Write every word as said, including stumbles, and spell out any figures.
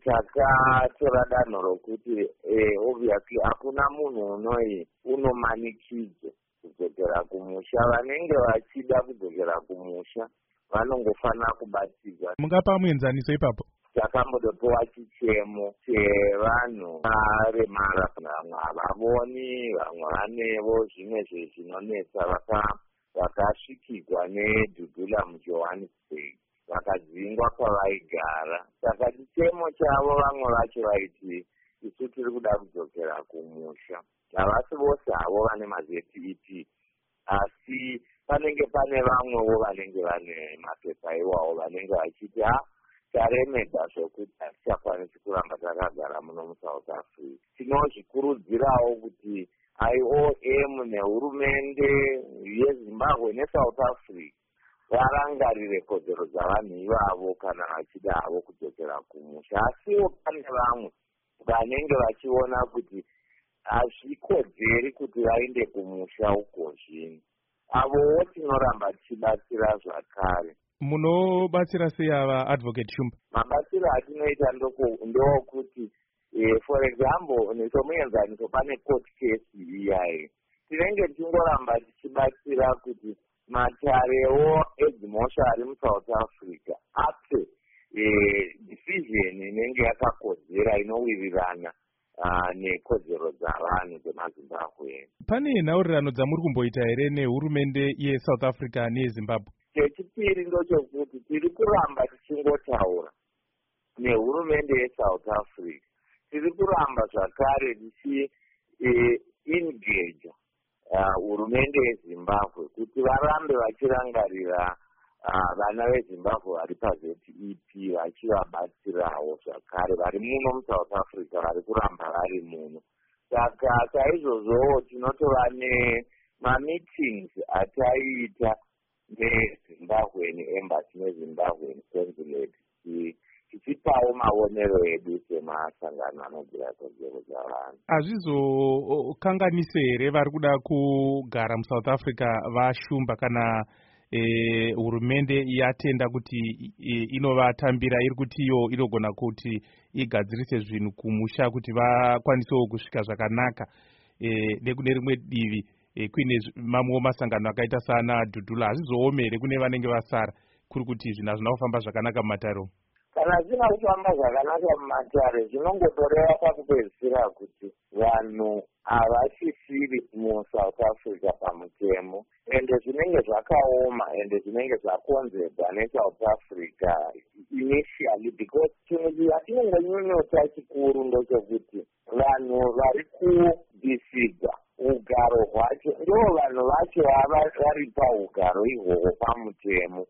takatora danho rokuti obviously hakuna munhu unoi unomanikidzo kudzokera kumusha. Vanenge vachida kudzokera kumusha vanongofanira kubatsirwa. Mungapa muenzaniso ipapo? Takambodopiwa chichemo chevanhu varemara, vamwe havavoni, vamwe vanevo zvimwe zvezvinonetsa, vakasvikirwa nedhudhula muJohannesburg vakadzingwa kwavaigara. Saka chichemo chavo vamwe vacho vaiti isu tiri kuda kudzokera kumusha. Havasi vose havo vane maZ E P, asi panenge pane vamwewo vanenge vane mapepa iwawo vanenge vachiti ha taremedza zvokuti hatichakwanisi kuramba takagara muno muSouth Africa. Tinozvikurudzirawo kuti I O M nehurumende yeZimbabwe neSouth Africa varangarire kodzero dzavanhu ivavo kana vachida havo kudzokera kumusha. Asiwo pane vamwe vanenge vachiona kuti hazvikodzeri kuti vaende kumusha uko zvino. Avowo tinoramba tichibatsira zvakare. Munobatsira sei ava Advocate Shumba? Mabatsiro atinoita ndokuti eh, for example nesomuenzaniso pane court case iyayi tinenge tingoramba tichibatsira kuti matarewo edzimhosva ari muSouth Africa ape eh, decision inenge yakakodzera inowirirana uh, nekodzero dzavanhu dzemaZimbabwe. Pane nhaurirano dzamuri kumboita here nehurumende yeSouth Africa neyeZimbabwe? Chechipiri ndochokuti tiri kuramba tichingotaura nehurumende yeSouth Africa. Tiri kuramba zvakare tichi eh, engage hurumende uh, yeZimbabwe kuti varambe vachirangarira uh, vana veZimbabwe vari paZ E P vachivabatsirawo zvakare vari muno muSouth Africa vari kuramba vari muno. Saka saizvozvowo tinotova nemameetings ataiita neZimbabwe neembassy neZimbabwe consulate tichipawo maonero edu semasangano anogura kodzero dzavanhu. Hazvizokanganise here vari kuda kugara muSouth Africa vaShumba kana eh, hurumende yatenda kuti eh, inovatambira iri kuti iyo inogona kuti igadzirise zvinhu kumusha kuti vakwanisewo kusvika zvakanaka eh, nekune rimwe divi eh, kuine mamwewo masangano akaita sana dhudhula hazvizoome here kune vanenge vasara kuri kuti zvinhu hazvina kufamba zvakanaka mumatare? Kana zvina kufamba zvakanaka mumatare zvinongotoreva pakupedzisira kuti vanhu havachisiri muSouth Africa pamutemo ende zvinenge zvakaoma ende zvinenge zvakonzerwa neSouth Africa initially because chinhu chatinongonyunyuta chikuru ndochokuti vanhu vari kudhisidha ugaro hwacho ndo vanhu vacho vari paugaro ihwohwo pamutemo.